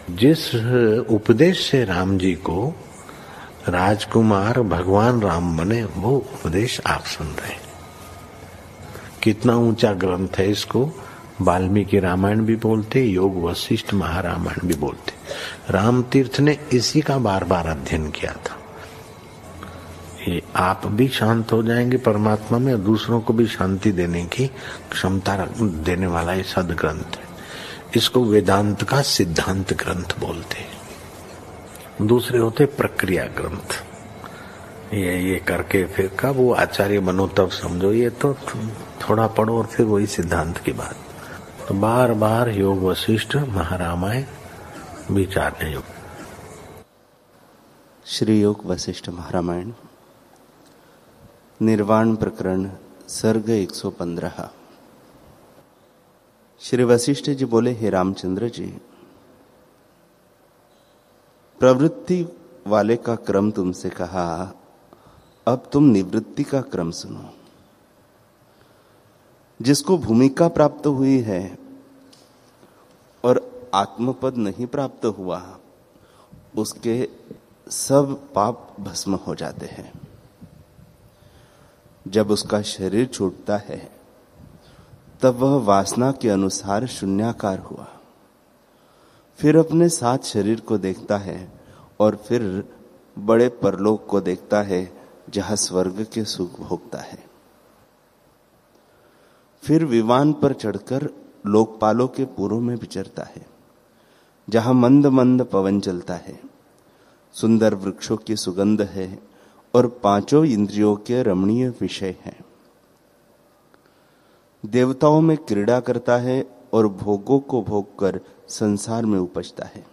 जिस उपदेश से राम जी को राजकुमार भगवान राम बने, वो उपदेश आप सुन रहे हैं। कितना ऊंचा ग्रंथ है, इसको वाल्मीकि रामायण भी बोलते, योग वशिष्ठ महारामायण भी बोलते। राम तीर्थ ने इसी का बार बार अध्ययन किया था। ये आप भी शांत हो जाएंगे परमात्मा में, और दूसरों को भी शांति देने की क्षमता देने वाला ये सदग्रंथ है। इसको वेदांत का सिद्धांत ग्रंथ बोलते हैं। दूसरे होते प्रक्रिया ग्रंथ। ये करके फिर कब वो आचार्य बनो तब समझो, ये तो थोड़ा पढ़ो और फिर वही सिद्धांत की बात। तो बार बार योग वशिष्ठ महारामायण विचारने योग। श्री योग वशिष्ठ महारामायण निर्वाण प्रकरण सर्ग 115। श्री वशिष्ठ जी बोले, हे रामचंद्र जी, प्रवृत्ति वाले का क्रम तुमसे कहा, अब तुम निवृत्ति का क्रम सुनो। जिसको भूमिका प्राप्त हुई है और आत्मपद नहीं प्राप्त हुआ, उसके सब पाप भस्म हो जाते हैं। जब उसका शरीर छूटता है तब वह वासना के अनुसार शून्याकार हुआ, फिर अपने साथ शरीर को देखता है और फिर बड़े परलोक को देखता है जहां स्वर्ग के सुख भोगता है। फिर विमान पर चढ़कर लोकपालों के पुरों में विचरता है, जहां मंद मंद पवन चलता है, सुंदर वृक्षों की सुगंध है और पांचों इंद्रियों के रमणीय विषय हैं। देवताओं में क्रीड़ा करता है और भोगों को भोग कर संसार में उपजता है।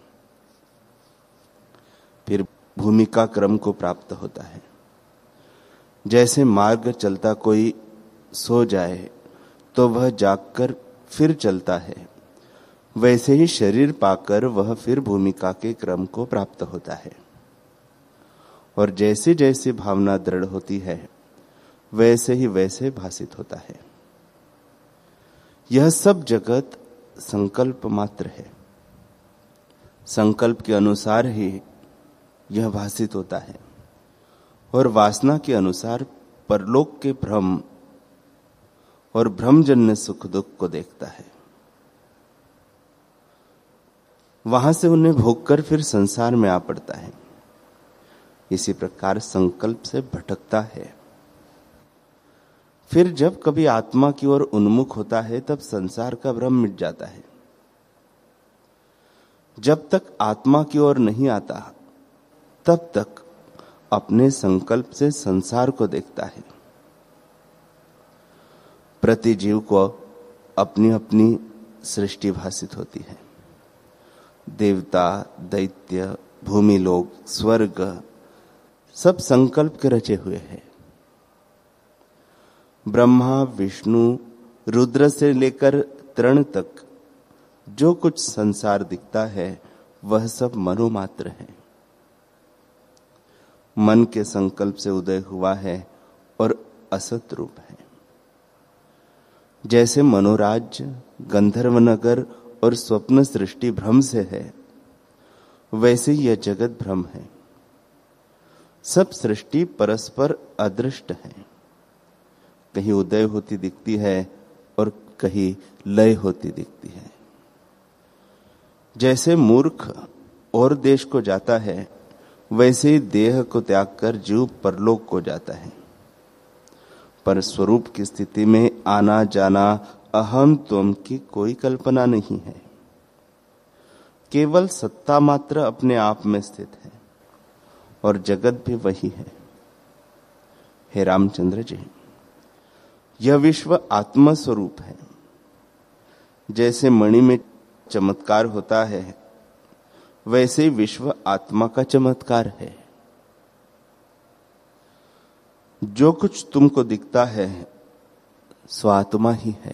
फिर भूमिका क्रम को प्राप्त होता है। जैसे मार्ग चलता कोई सो जाए तो वह जागकर फिर चलता है, वैसे ही शरीर पाकर वह फिर भूमिका के क्रम को प्राप्त होता है। और जैसे जैसे भावना दृढ़ होती है वैसे ही वैसे भासित होता है। यह सब जगत संकल्प मात्र है। संकल्प के अनुसार ही यह भासित होता है और वासना के अनुसार परलोक के भ्रम और भ्रमजन्य सुख दुख को देखता है। वहां से उन्हें भोगकर फिर संसार में आ पड़ता है। इसी प्रकार संकल्प से भटकता है। फिर जब कभी आत्मा की ओर उन्मुख होता है तब संसार का भ्रम मिट जाता है। जब तक आत्मा की ओर नहीं आता तब तक अपने संकल्प से संसार को देखता है। प्रति जीव को अपनी अपनी सृष्टि भासित होती है। देवता, दैत्य, भूमिलोक, स्वर्ग सब संकल्प के रचे हुए हैं। ब्रह्मा, विष्णु, रुद्र से लेकर तृण तक जो कुछ संसार दिखता है वह सब मनोमात्र है। मन के संकल्प से उदय हुआ है और असत रूप है। जैसे मनोराज्य, गंधर्व नगर और स्वप्न सृष्टि भ्रम से है, वैसे यह जगत भ्रम है। सब सृष्टि परस्पर अदृष्ट है। कहीं उदय होती दिखती है और कहीं लय होती दिखती है। जैसे मूर्ख और देश को जाता है, वैसे ही देह को त्याग कर जीव परलोक को जाता है। पर स्वरूप की स्थिति में आना जाना, अहम तुम की कोई कल्पना नहीं है। केवल सत्ता मात्र अपने आप में स्थित है और जगत भी वही है। हे रामचंद्र जी, यह विश्व आत्म स्वरूप है। जैसे मणि में चमत्कार होता है, वैसे विश्व आत्मा का चमत्कार है। जो कुछ तुमको दिखता है स्वात्मा ही है।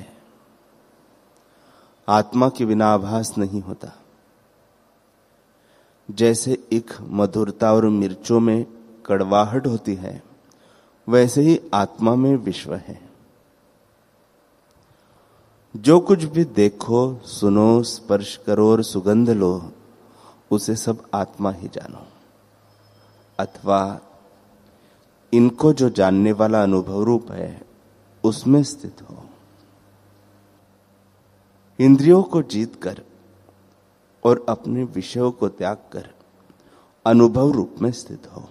आत्मा के बिना आभास नहीं होता। जैसे एक मधुरता और मिर्चों में कड़वाहट होती है, वैसे ही आत्मा में विश्व है। जो कुछ भी देखो, सुनो, स्पर्श करो और सुगंध लो, उसे सब आत्मा ही जानो, अथवा इनको जो जानने वाला अनुभव रूप है उसमें स्थित हो। इंद्रियों को जीतकर और अपने विषयों को त्याग कर अनुभव रूप में स्थित हो।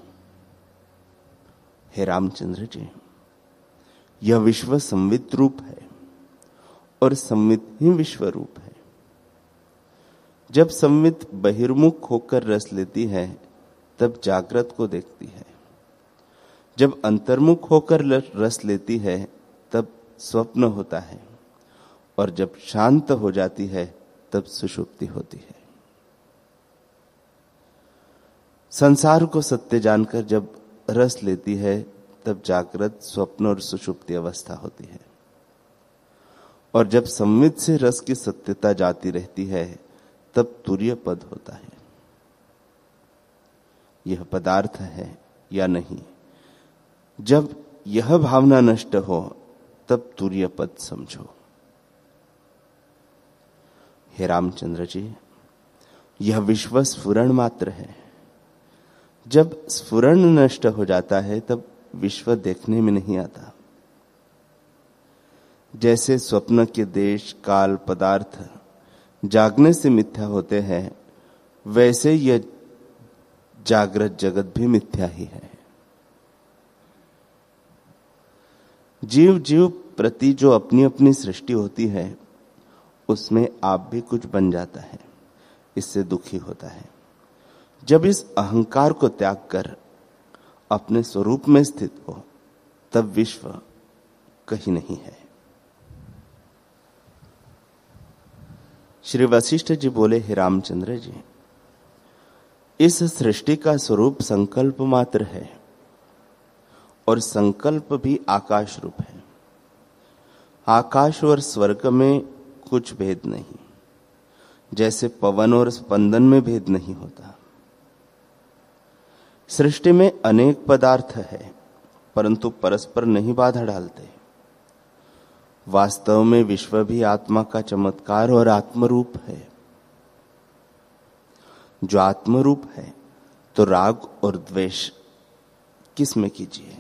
हे रामचंद्र जी, यह विश्व संवित रूप है और संवित ही विश्व रूप है। जब संवित बहिर्मुख होकर रस लेती है तब जागृत को देखती है, जब अंतर्मुख होकर रस लेती है तब स्वप्न होता है, और जब शांत हो जाती है तब सुषुप्ति होती है। संसार को सत्य जानकर जब रस लेती है तब जागृत, स्वप्न और सुषुप्ति अवस्था होती है, और जब संवित से रस की सत्यता जाती रहती है तब तुर्य पद होता है। यह पदार्थ है या नहीं, जब यह भावना नष्ट हो तब तुर्य पद समझो। हे रामचंद्र जी, यह विश्व स्फुरण मात्र है। जब स्फुरण नष्ट हो जाता है तब विश्व देखने में नहीं आता। जैसे स्वप्न के देश, काल, पदार्थ जागने से मिथ्या होते हैं, वैसे यह जागृत जगत भी मिथ्या ही है। जीव जीव प्रति जो अपनी अपनी सृष्टि होती है उसमें आप भी कुछ बन जाता है, इससे दुखी होता है। जब इस अहंकार को त्याग कर अपने स्वरूप में स्थित हो तब विश्व कहीं नहीं है। श्री वशिष्ठ जी बोले, हे रामचंद्र जी, इस सृष्टि का स्वरूप संकल्प मात्र है और संकल्प भी आकाश रूप है। आकाश और स्वर्ग में कुछ भेद नहीं, जैसे पवन और स्पंदन में भेद नहीं होता। सृष्टि में अनेक पदार्थ है परंतु परस्पर नहीं बाधा डालते। वास्तव में विश्व भी आत्मा का चमत्कार और आत्मरूप है। जो आत्मरूप है तो राग और द्वेष किस में कीजिए।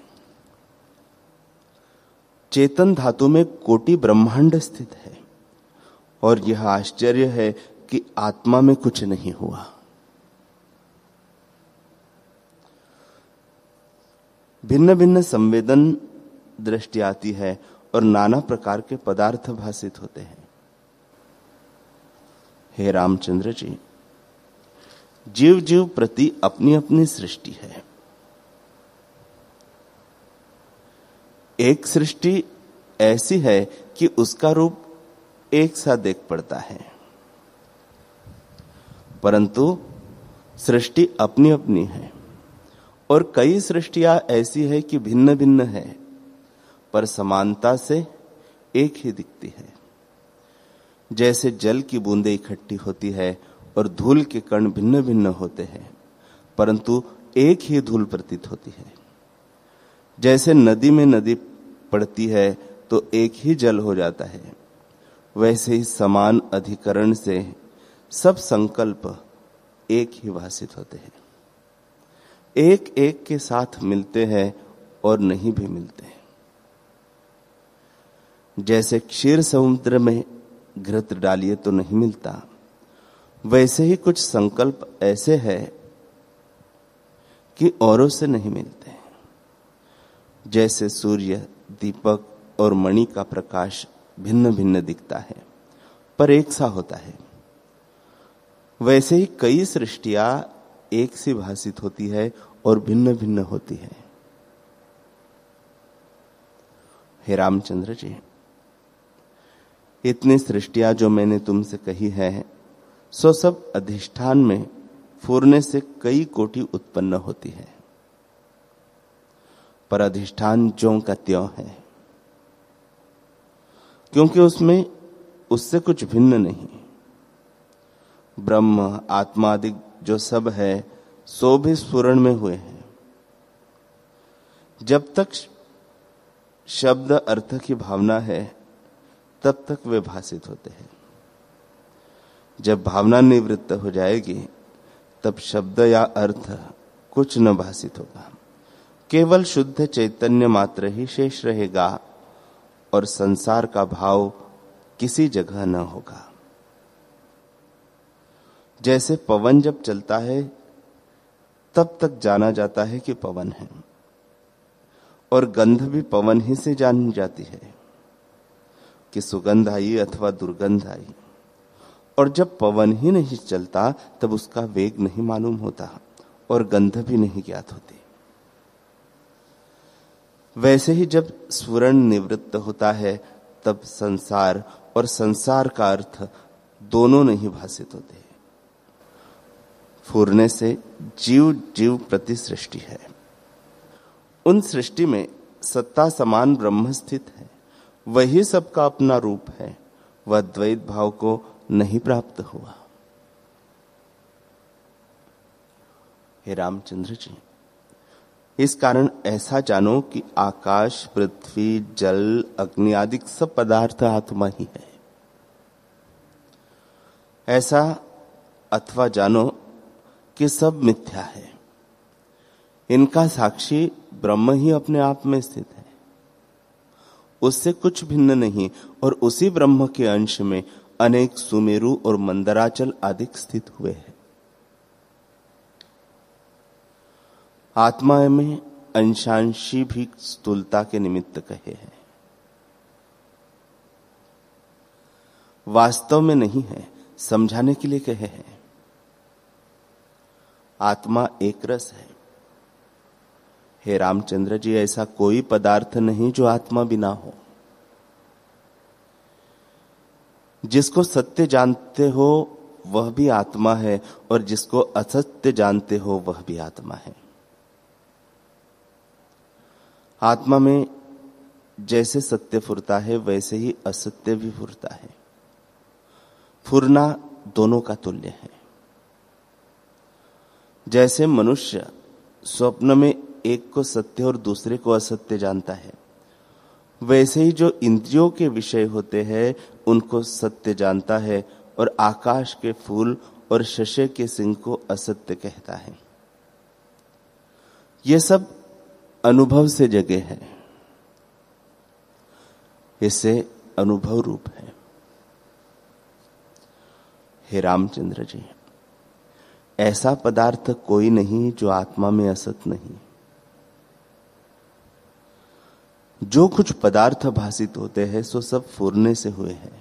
चेतन धातु में कोटि ब्रह्मांड स्थित है और यह आश्चर्य है कि आत्मा में कुछ नहीं हुआ। भिन्न भिन्न संवेदन दृष्टि आती है और नाना प्रकार के पदार्थ भासित होते हैं। हे रामचंद्र जी, जीव जीव प्रति अपनी अपनी सृष्टि है। एक सृष्टि ऐसी है कि उसका रूप एक सा देख पड़ता है, परंतु सृष्टि अपनी अपनी है। और कई सृष्टियां ऐसी है कि भिन्न भिन्न है पर समानता से एक ही दिखती है। जैसे जल की बूंदें इकट्ठी होती है और धूल के कण भिन्न भिन्न होते हैं परंतु एक ही धूल प्रतीत होती है। जैसे नदी में नदी पड़ती है तो एक ही जल हो जाता है, वैसे ही समान अधिकरण से सब संकल्प एक ही भासित होते हैं। एक एक के साथ मिलते हैं और नहीं भी मिलते हैं। जैसे क्षीर समुद्र में घृत डालिए तो नहीं मिलता, वैसे ही कुछ संकल्प ऐसे हैं कि औरों से नहीं मिलते। जैसे सूर्य, दीपक और मणि का प्रकाश भिन्न भिन्न दिखता है पर एक सा होता है, वैसे ही कई सृष्टियां एक सी भासित होती है और भिन्न भिन्न होती है। हे रामचंद्र जी, इतनी सृष्टियां जो मैंने तुमसे कही है सो सब अधिष्ठान में फूरने से कई कोटि उत्पन्न होती है, पर अधिष्ठान ज्यों का त्यों है, क्योंकि उसमें उससे कुछ भिन्न नहीं। ब्रह्म, आत्मा आदि जो सब है सो भी स्फुरण में हुए हैं। जब तक शब्द अर्थ की भावना है तब तक वे भासित होते हैं। जब भावना निवृत्त हो जाएगी तब शब्द या अर्थ कुछ न भासित होगा। केवल शुद्ध चैतन्य मात्र ही शेष रहेगा और संसार का भाव किसी जगह न होगा। जैसे पवन जब चलता है तब तक जाना जाता है कि पवन है, और गंध भी पवन ही से जानी जाती है कि सुगंध आई अथवा दुर्गंध आई। और जब पवन ही नहीं चलता तब उसका वेग नहीं मालूम होता और गंध भी नहीं ज्ञात होती। वैसे ही जब स्फुरण निवृत्त होता है तब संसार और संसार का अर्थ दोनों नहीं भासित होते। फूरने से जीव जीव प्रति सृष्टि है। उन सृष्टि में सत्ता समान ब्रह्म स्थित है, वही सबका अपना रूप है। वह द्वैत भाव को नहीं प्राप्त हुआ। हे रामचंद्र जी, इस कारण ऐसा जानो कि आकाश, पृथ्वी, जल, अग्नि आदि सब पदार्थ आत्मा ही है। ऐसा अथवा जानो कि सब मिथ्या है। इनका साक्षी ब्रह्म ही अपने आप में स्थित है, उससे कुछ भिन्न नहीं, और उसी ब्रह्म के अंश में अनेक सुमेरु और मंदराचल आदि स्थित हुए हैं। आत्मा में अंशांशी भी स्थूलता के निमित्त कहे हैं, वास्तव में नहीं है, समझाने के लिए कहे हैं। आत्मा एक रस है। हे रामचंद्र जी, ऐसा कोई पदार्थ नहीं जो आत्मा बिना हो। जिसको सत्य जानते हो वह भी आत्मा है, और जिसको असत्य जानते हो वह भी आत्मा है। आत्मा में जैसे सत्य फुरता है वैसे ही असत्य भी फुरता है। फुरना दोनों का तुल्य है। जैसे मनुष्य स्वप्न में एक को सत्य और दूसरे को असत्य जानता है, वैसे ही जो इंद्रियों के विषय होते हैं उनको सत्य जानता है, और आकाश के फूल और शशे के सिंह को असत्य कहता है। ये सब अनुभव से जगे है, इससे अनुभव रूप है। हे रामचंद्र जी, ऐसा पदार्थ कोई नहीं जो आत्मा में असत नहीं। जो कुछ पदार्थ भासित होते हैं सो सब फूरने से हुए हैं।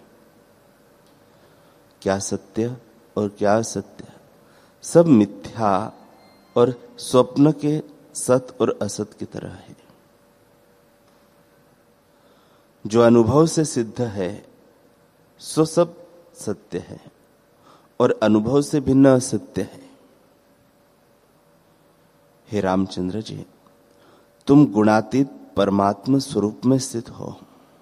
क्या सत्य और क्या असत्य, सब मिथ्या और स्वप्न के सत और असत की तरह है। जो अनुभव से सिद्ध है सो सब सत्य है, और अनुभव से भिन्न असत्य है। हे रामचंद्र जी, तुम गुणातीत परमात्मा स्वरूप में स्थित हो।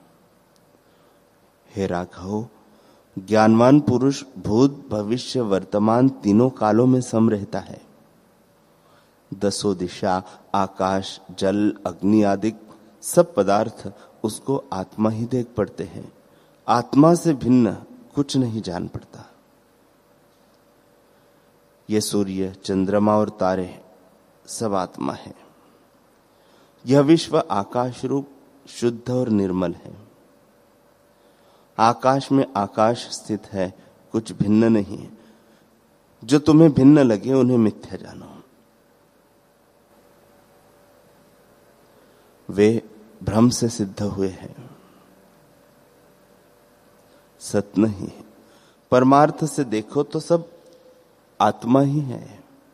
हे राघव, ज्ञानवान पुरुष भूत भविष्य वर्तमान तीनों कालों में सम रहता है। दसों दिशा, आकाश, जल, अग्नि आदि सब पदार्थ उसको आत्मा ही देख पड़ते हैं। आत्मा से भिन्न कुछ नहीं जान पड़ता। ये सूर्य, चंद्रमा और तारे सब आत्मा है। यह विश्व आकाश रूप शुद्ध और निर्मल है। आकाश में आकाश स्थित है, कुछ भिन्न नहीं है। जो तुम्हें भिन्न लगे उन्हें मिथ्या जानो। वे भ्रम से सिद्ध हुए हैं, सत्य नहीं। परमार्थ से देखो तो सब आत्मा ही है।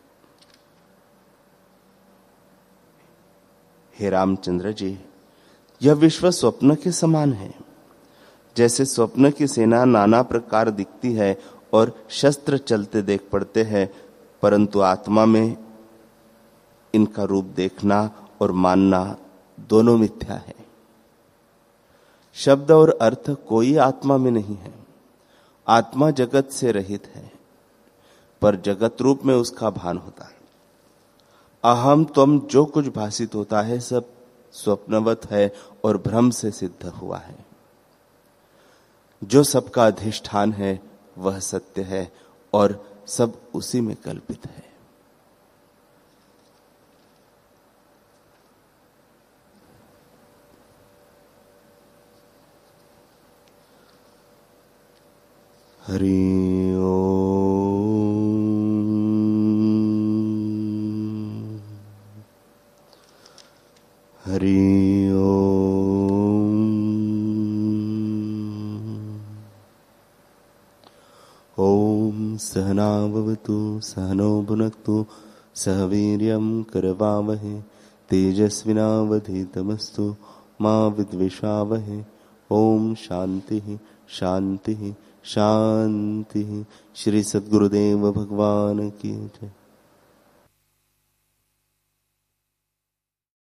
हे रामचंद्र जी, यह विश्व स्वप्न के समान है। जैसे स्वप्न की सेना नाना प्रकार दिखती है और शस्त्र चलते देख पड़ते हैं, परंतु आत्मा में इनका रूप देखना और मानना दोनों मिथ्या है। शब्द और अर्थ कोई आत्मा में नहीं है। आत्मा जगत से रहित है, पर जगत रूप में उसका भान होता है। अहम त्वम जो कुछ भासित होता है सब स्वप्नवत है और भ्रम से सिद्ध हुआ है। जो सबका अधिष्ठान है वह सत्य है और सब उसी में कल्पित है। हरि ओम। हरि ओम। ओम सहना भवतु सहनो भुनक्तु सह वीर्यं करवावहे तेजस्विनावधीतमस्तु मा विद्विषावहे। ओम शांति शांति शांति। श्री सद्गुरुदेव भगवान की जय।